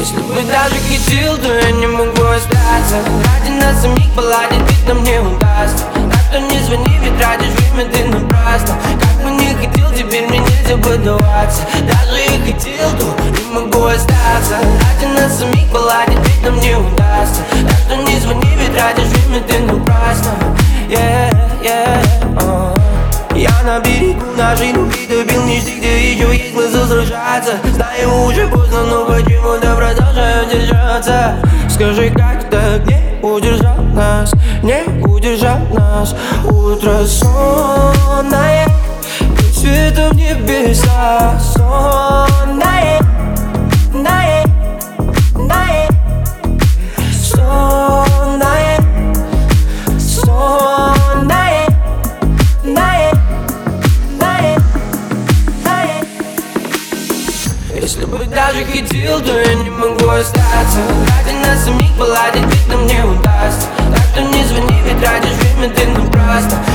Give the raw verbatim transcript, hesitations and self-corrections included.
Если бы даже хотел, то я не могу остаться. Ради нас самих поладить ведь нам не удастся. Так что не звони, ведь тратишь время ты напрасно. Как бы не хотел, теперь мне нельзя поддаваться. Даже и хотел, то не могу остаться. Ради нас самих поладить ведь нам не удастся. Так что не звони, ведь тратишь время ты напрасно. Yeah, yeah, uh. Я на берегу нашей любви добил ништяк, где еще есть смысл сражаться. Знаю, уже поздно, но почему-то продолжаю держаться. Скажи, как так не удержал нас, не удержал нас. Утро сонное, и цветом небеса. Сонное, нае, нае. Сонное, сонное, нае, нае, нае. Если бы даже хотел, то я не могу остаться. Ради нас самих поладить ведь нам не удастся. Так что не звони, ведь тратишь время ты напрасно.